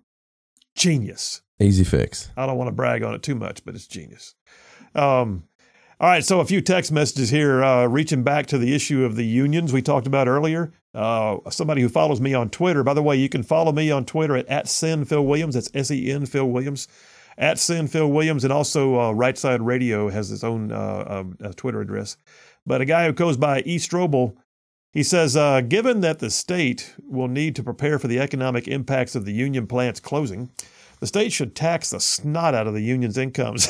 S1: Genius.
S3: Easy fix.
S1: I don't want to brag on it too much, but it's genius. All right, so a few text messages here, reaching back to the issue of the unions we talked about earlier. Somebody who follows me on Twitter. By the way, you can follow me on Twitter at @SenPhilWilliams. That's SEN Phil Williams. @SenPhilWilliams, and also Right Side Radio has its own Twitter address. But a guy who goes by E. Strobel, he says, given that the state will need to prepare for the economic impacts of the union plants closing, the state should tax the snot out of the union's incomes,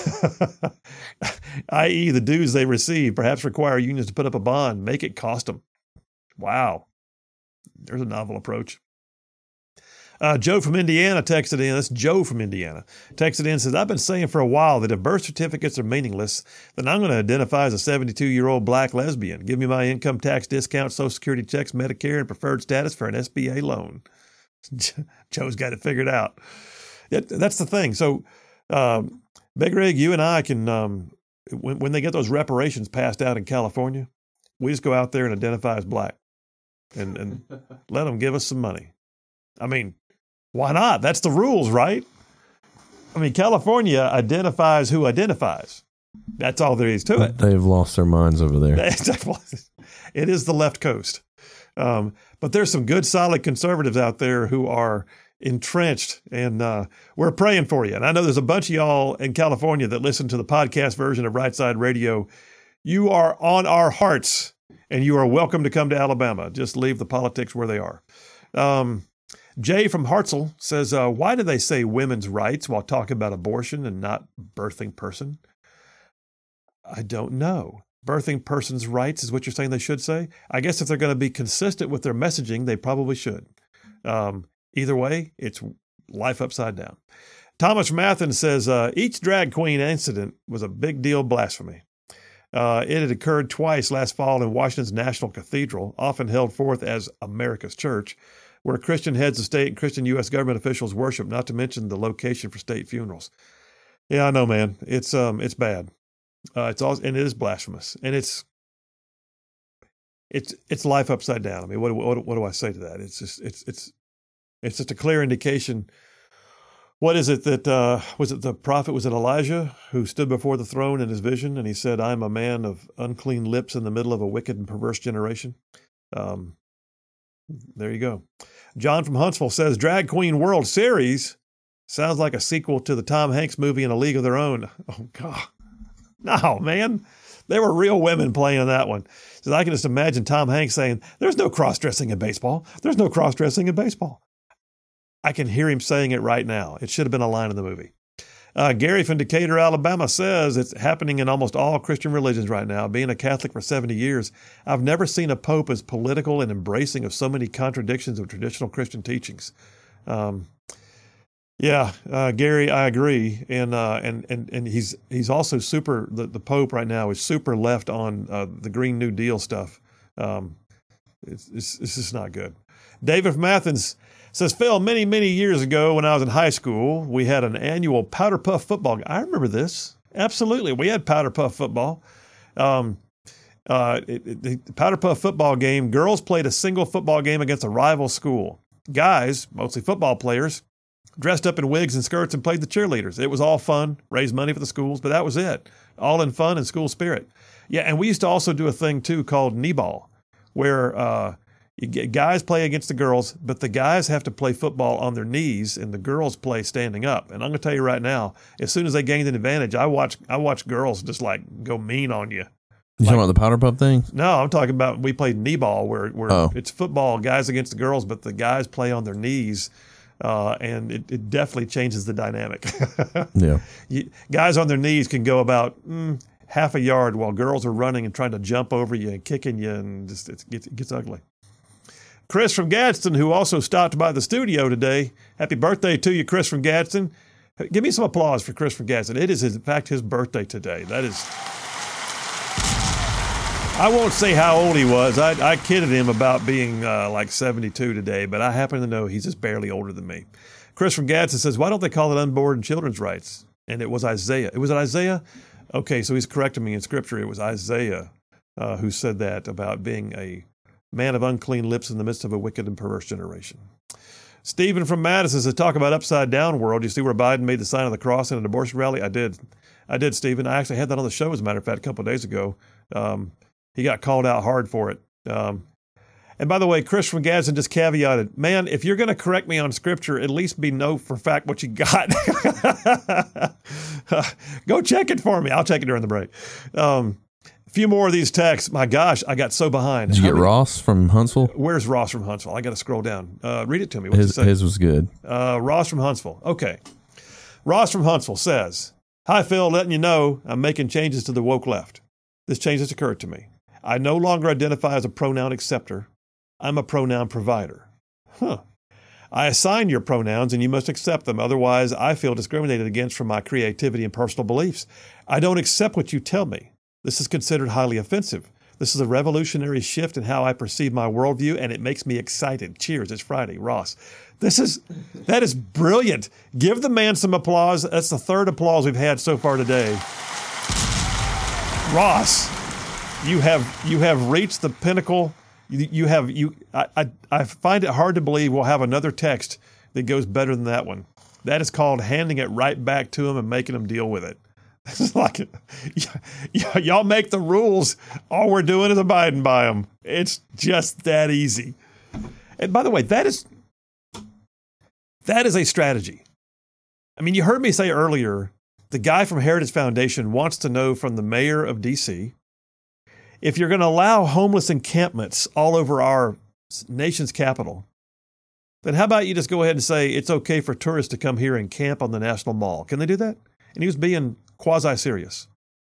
S1: i.e. the dues they receive, perhaps require unions to put up a bond, make it cost them. Wow. There's a novel approach. Joe from Indiana texted in. That's Joe from Indiana. Texted in and says, I've been saying for a while that if birth certificates are meaningless, then I'm going to identify as a 72-year-old black lesbian. Give me my income tax discount, Social Security checks, Medicare, and preferred status for an SBA loan. Joe's got it figured out. That's the thing. So Big Rig, you and I can, when they get those reparations passed out in California, we just go out there and identify as black and let them give us some money. I mean, why not? That's the rules, right? I mean, California identifies who identifies. That's all there is to it.
S3: They've lost their minds over there.
S1: It is the left coast. But there's some good, solid conservatives out there who are entrenched, and we're praying for you. And I know there's a bunch of y'all in California that listen to the podcast version of Right Side Radio. You are on our hearts, and you are welcome to come to Alabama. Just leave the politics where they are. Jay from Hartzell says, why do they say women's rights while talking about abortion and not birthing person? I don't know. Birthing person's rights is what you're saying they should say? I guess if they're going to be consistent with their messaging, they probably should. Either way, it's life upside down. Thomas Mathen says, each drag queen incident was a big deal blasphemy. It had occurred twice last fall in Washington's National Cathedral, often held forth as America's Church, where Christian heads of state and Christian U.S. government officials worship, not to mention the location for state funerals. Yeah, I know, man. It's bad. It's also, and it is blasphemous, and it's life upside down. I mean, what do I say to that? It's just a clear indication. What is it that was it the prophet? Was it Elijah who stood before the throne in his vision, and he said, "I'm a man of unclean lips in the middle of a wicked and perverse generation." There you go. John from Huntsville says, Drag Queen World Series sounds like a sequel to the Tom Hanks movie In a League of Their Own. Oh, God. No, man. There were real women playing in that one. So I can just imagine Tom Hanks saying, there's no cross-dressing in baseball. There's no cross-dressing in baseball. I can hear him saying it right now. It should have been a line in the movie. Gary from Decatur, Alabama says it's happening in almost all Christian religions right now. Being a Catholic for 70 years, I've never seen a pope as political and embracing of so many contradictions of traditional Christian teachings. Gary, I agree, and he's also super. The Pope right now is super left on the Green New Deal stuff. It's just not good. David from Athens says, Phil, many years ago when I was in high school, we had an annual Powder Puff football. I remember this. Absolutely. We had Powder Puff football. The Powder Puff football game, girls played a single football game against a rival school. Guys, mostly football players, dressed up in wigs and skirts and played the cheerleaders. It was all fun, raised money for the schools, but that was it. All in fun and school spirit. Yeah, and we used to also do a thing, too, called knee ball, where guys play against the girls, but the guys have to play football on their knees, and the girls play standing up. And I'm going to tell you right now, as soon as they gained an advantage, I watch girls just like go mean on you.
S3: You talking about the powder puff thing?
S1: No, I'm talking about we played knee ball where it's football, guys against the girls, but the guys play on their knees, and it definitely changes the dynamic.
S3: Yeah,
S1: guys on their knees can go about half a yard while girls are running and trying to jump over you and kicking you, and just it gets ugly. Chris from Gadsden, who also stopped by the studio today. Happy birthday to you, Chris from Gadsden. Give me some applause for Chris from Gadsden. It is, in fact, his birthday today. That is... I won't say how old he was. I kidded him about being like 72 today, but I happen to know he's just barely older than me. Chris from Gadsden says, why don't they call it unborn children's rights? And it was Isaiah. Was it Isaiah? Okay, so he's correcting me in Scripture. It was Isaiah who said that about being a man of unclean lips in the midst of a wicked and perverse generation. Stephen from Madison says, talk about upside down world. You see where Biden made the sign of the cross in an abortion rally? I did, Stephen. I actually had that on the show, as a matter of fact, a couple of days ago. He got called out hard for it. And by the way, Chris from Gadsden just caveated, man, if you're going to correct me on Scripture, at least know for fact what you got. Go check it for me. I'll check it during the break. A few more of these texts. My gosh, I got so behind.
S3: Did you get Ross from Huntsville?
S1: Where's Ross from Huntsville? I got to scroll down. Read it to me.
S3: His was good.
S1: Ross from Huntsville. Okay. Ross from Huntsville says, hi, Phil, letting you know I'm making changes to the woke left. This change has occurred to me. I no longer identify as a pronoun acceptor. I'm a pronoun provider. I assign your pronouns and you must accept them. Otherwise, I feel discriminated against from my creativity and personal beliefs. I don't accept what you tell me. This is considered highly offensive. This is a revolutionary shift in how I perceive my worldview, and it makes me excited. Cheers. It's Friday. Ross. That is brilliant. Give the man some applause. That's the third applause we've had so far today. Ross, you have reached the pinnacle. I find it hard to believe we'll have another text that goes better than that one. That is called handing it right back to him and making him deal with it. It's like, y'all make the rules. All we're doing is abiding by them. It's just that easy. And by the way, that is a strategy. I mean, you heard me say earlier, the guy from Heritage Foundation wants to know from the mayor of D.C., if you're going to allow homeless encampments all over our nation's capital, then how about you just go ahead and say it's okay for tourists to come here and camp on the National Mall? Can they do that? And he was being quasi-serious.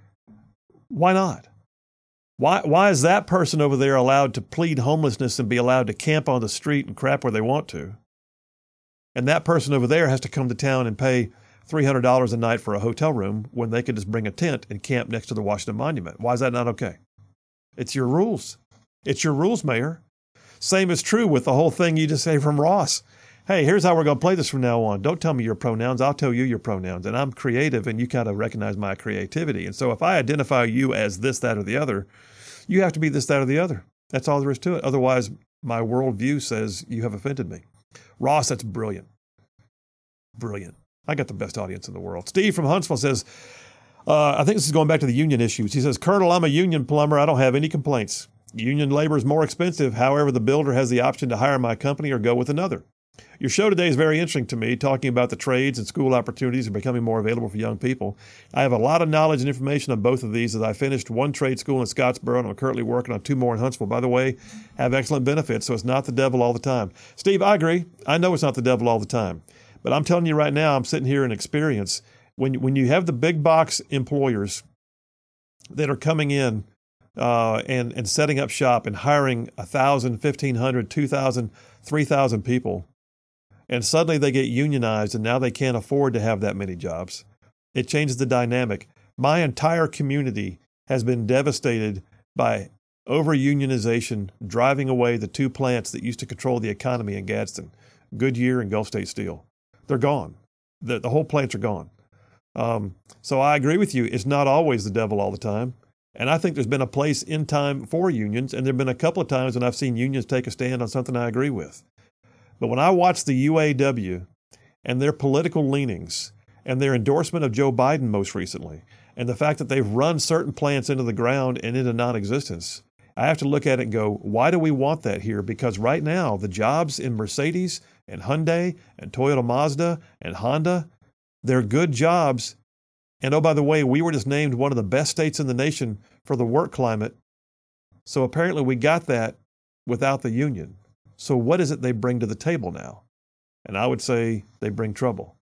S1: Why not? Why is that person over there allowed to plead homelessness and be allowed to camp on the street and crap where they want to? And that person over there has to come to town and pay $300 a night for a hotel room when they could just bring a tent and camp next to the Washington Monument. Why is that not okay? It's your rules. It's your rules, Mayor. Same is true with the whole thing you just say from Ross. Hey, here's how we're going to play this from now on. Don't tell me your pronouns. I'll tell you your pronouns. And I'm creative, and you kind of recognize my creativity. And so if I identify you as this, that, or the other, you have to be this, that, or the other. That's all there is to it. Otherwise, my worldview says you have offended me. Ross, that's brilliant. Brilliant. I got the best audience in the world. Steve from Huntsville says, I think this is going back to the union issues. He says, Colonel, I'm a union plumber. I don't have any complaints. Union labor is more expensive. However, the builder has the option to hire my company or go with another. Your show today is very interesting to me, talking about the trades and school opportunities are becoming more available for young people. I have a lot of knowledge and information on both of these as I finished one trade school in Scottsboro and I'm currently working on 2 more in Huntsville. By the way, have excellent benefits, so it's not the devil all the time. Steve, I agree. I know it's not the devil all the time. But I'm telling you right now, I'm sitting here in experience. When you have the big box employers that are coming in and setting up shop and hiring 1,000, 1,500, 2,000, 3,000 people, and suddenly they get unionized and now they can't afford to have that many jobs, it changes the dynamic. My entire community has been devastated by over-unionization, driving away the 2 plants that used to control the economy in Gadsden, Goodyear and Gulf State Steel. They're gone. The whole plants are gone. So I agree with you. It's not always the devil all the time. And I think there's been a place in time for unions, and there have been a couple of times when I've seen unions take a stand on something I agree with. But when I watch the UAW and their political leanings and their endorsement of Joe Biden most recently, and the fact that they've run certain plants into the ground and into non-existence, I have to look at it and go, why do we want that here? Because right now, the jobs in Mercedes and Hyundai and Toyota Mazda and Honda, they're good jobs. And oh, by the way, we were just named one of the best states in the nation for the work climate. So apparently we got that without the union. So what is it they bring to the table now? And I would say they bring trouble.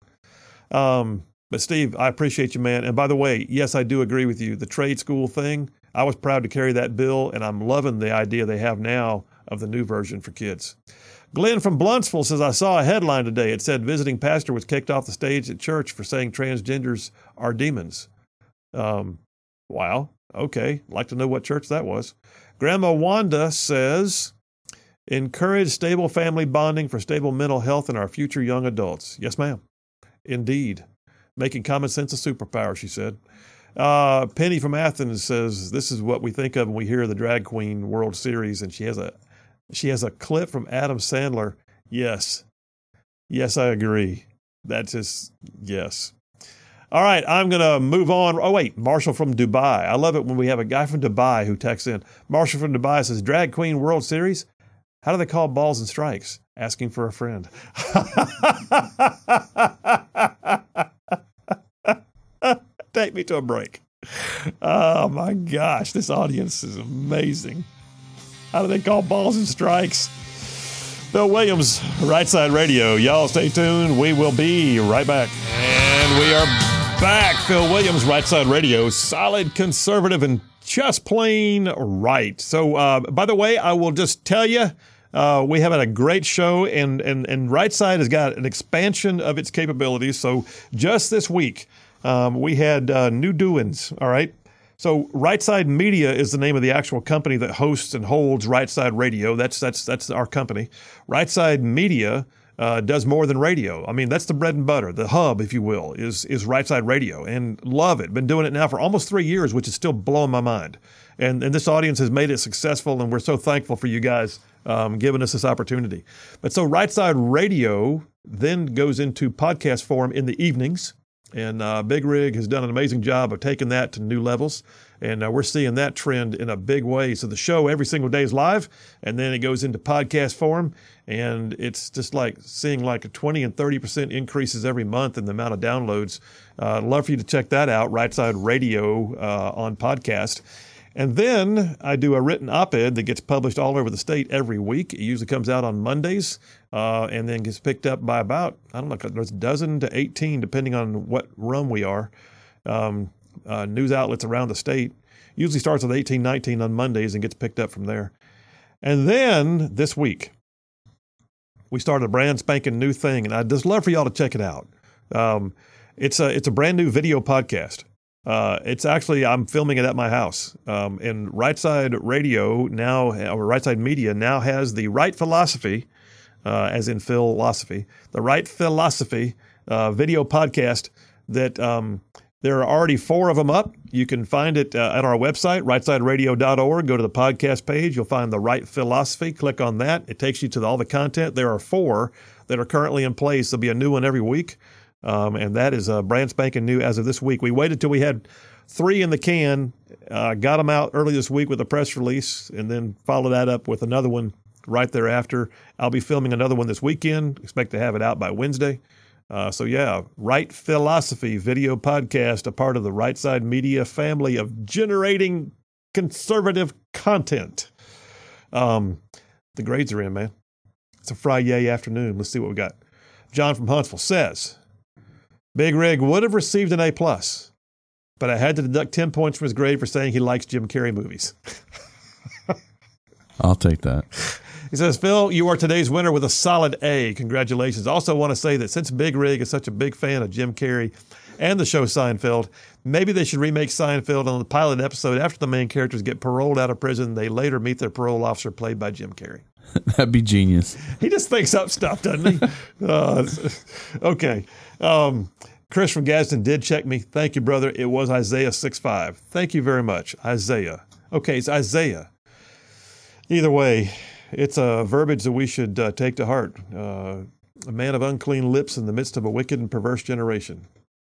S1: But Steve, I appreciate you, man. And by the way, yes, I do agree with you. The trade school thing, I was proud to carry that bill, and I'm loving the idea they have now of the new version for kids. Glenn from Bluntsville says, I saw a headline today. It said visiting pastor was kicked off the stage at church for saying transgenders are demons. Wow. Okay. I'd like to know what church that was. Grandma Wanda says, encourage stable family bonding for stable mental health in our future young adults. Yes, ma'am. Indeed. Making common sense a superpower, she said. Penny from Athens says, this is what we think of when we hear the Drag Queen World Series, and she has a clip from Adam Sandler. Yes. Yes, I agree. That's just, yes. All right, I'm going to move on. Oh, wait, Marshall from Dubai. I love it when we have a guy from Dubai who texts in. Marshall from Dubai says, Drag Queen World Series? How do they call balls and strikes? Asking for a friend. Take me to a break. Oh, my gosh. This audience is amazing. How do they call balls and strikes? Bill Williams, Right Side Radio. Y'all stay tuned. We will be right back. And we are back. Phil Williams, Right Side Radio. Solid, conservative, and just plain right. So, by the way, I will just tell you, we have had a great show, and Right Side has got an expansion of its capabilities. So just this week, we had new doings, all right? So Right Side Media is the name of the actual company that hosts and holds Right Side Radio. That's our company. Right Side Media does more than radio. I mean, that's the bread and butter, the hub, if you will, is Right Side Radio, and love it. Been doing it now for almost 3 years, which is still blowing my mind. And this audience has made it successful, and we're so thankful for you guys giving us this opportunity. But so Right Side Radio then goes into podcast form in the evenings, and Big Rig has done an amazing job of taking that to new levels. And we're seeing that trend in a big way. So the show every single day is live, and then it goes into podcast form, and it's just like seeing like a 20 and 30% increases every month in the amount of downloads. I'd love for you to check that out, Right Side Radio on podcast. And then I do a written op-ed that gets published all over the state every week. It usually comes out on Mondays and then gets picked up by about, I don't know, there's a dozen to 18, depending on what run we are. News outlets around the state. Usually starts with 18, 19 on Mondays and gets picked up from there. And then this week, we started a brand spanking new thing, and I'd just love for y'all to check it out. It's a brand new video podcast. It's actually, I'm filming it at my house. And Right Side Radio now, or Right Side Media now has the Right Philosophy, as in philosophy, the Right Philosophy video podcast that there are already 4 of them up. You can find it at our website, rightsideradio.org. Go to the podcast page. You'll find the Right Philosophy. Click on that. It takes you to all the content. There are 4 that are currently in place. There'll be a new one every week. And that is brand spanking new as of this week. We waited till we had 3 in the can, got them out early this week with a press release, and then follow that up with another one right thereafter. I'll be filming another one this weekend. Expect to have it out by Wednesday. So yeah, Right Philosophy video podcast, a part of the Right Side Media family of generating conservative content. The grades are in, man. It's a Friday afternoon. Let's see what we got. John from Huntsville says, Big Rig would have received an A+, but I had to deduct 10 points from his grade for saying he likes Jim Carrey movies.
S3: I'll take that.
S1: He says, Phil, you are today's winner with a solid A. Congratulations. Also want to say that since Big Rig is such a big fan of Jim Carrey and the show Seinfeld, maybe they should remake Seinfeld on the pilot episode after the main characters get paroled out of prison. They later meet their parole officer played by Jim Carrey.
S3: That'd be genius.
S1: He just thinks up stuff, doesn't he? Okay. Chris from Gadsden did check me. Thank you, brother. It was Isaiah 6:5. Thank you very much. Isaiah. Okay, it's Isaiah. Either way, it's a verbiage that we should take to heart. A man of unclean lips in the midst of a wicked and perverse generation.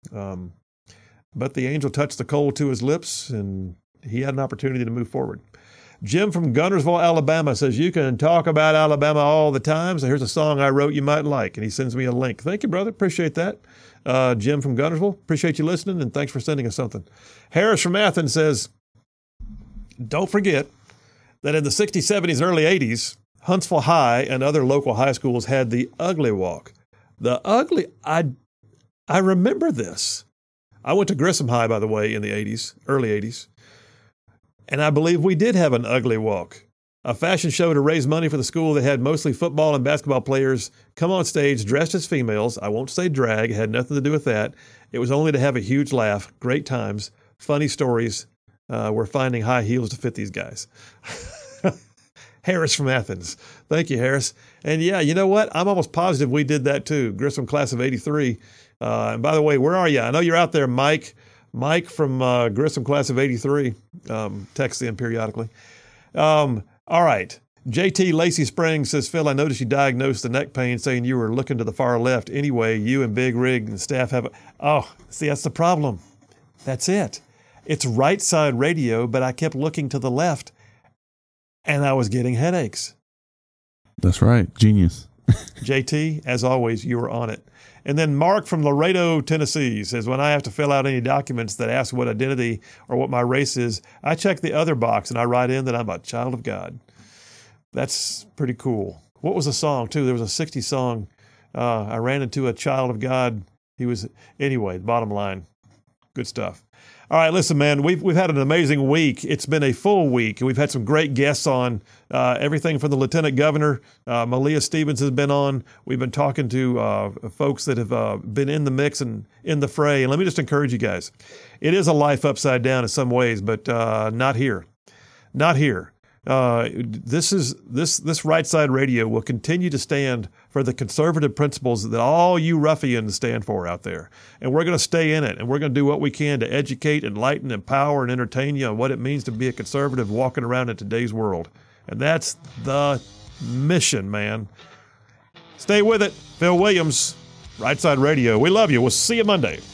S1: But the angel touched the coal to his lips, and he had an opportunity to move forward. Jim from Gunnersville, Alabama says, you can talk about Alabama all the time, so here's a song I wrote you might like. And he sends me a link. Thank you, brother. Appreciate that. Jim from Gunnersville, appreciate you listening, and thanks for sending us something. Harris from Athens says, don't forget that in the 60s, 70s, and early 80s, Huntsville High and other local high schools had the Ugly Walk. The Ugly, I remember this. I went to Grissom High, by the way, in the 80s, early 80s. And I believe we did have an Ugly Walk, a fashion show to raise money for the school that had mostly football and basketball players come on stage dressed as females. I won't say drag. It had nothing to do with that. It was only to have a huge laugh, great times, funny stories. We're finding high heels to fit these guys. Harris from Athens. Thank you, Harris. And yeah, you know what? I'm almost positive we did that too. Grissom class of 83. And by the way, where are you? I know you're out there, Mike. Mike from Grissom class of 83. Texts in periodically. All right. JT Lacey Springs says, Phil, I noticed you diagnosed the neck pain saying you were looking to the far left. Anyway, you and Big Rig and staff have see, that's the problem. That's it. It's Right Side Radio, but I kept looking to the left and I was getting headaches.
S3: That's right. Genius.
S1: JT, as always, you were on it. And then Mark from Laredo, Tennessee says, when I have to fill out any documents that ask what identity or what my race is, I check the other box and I write in that I'm a child of God. That's pretty cool. What was the song, too? There was a 60s song. I ran into a child of God. Anyway, bottom line, good stuff. All right, listen, man, we've had an amazing week. It's been a full week. We've had some great guests on, everything from the Lieutenant Governor. Malia Stevens has been on. We've been talking to folks that have been in the mix and in the fray. And let me just encourage you guys. It is a life upside down in some ways, but not here. Not here. This Right Side Radio will continue to stand for the conservative principles that all you ruffians stand for out there. And we're going to stay in it, and we're going to do what we can to educate, enlighten, empower, and entertain you on what it means to be a conservative walking around in today's world. And that's the mission, man. Stay with it. Phil Williams, Right Side Radio. We love you. We'll see you Monday.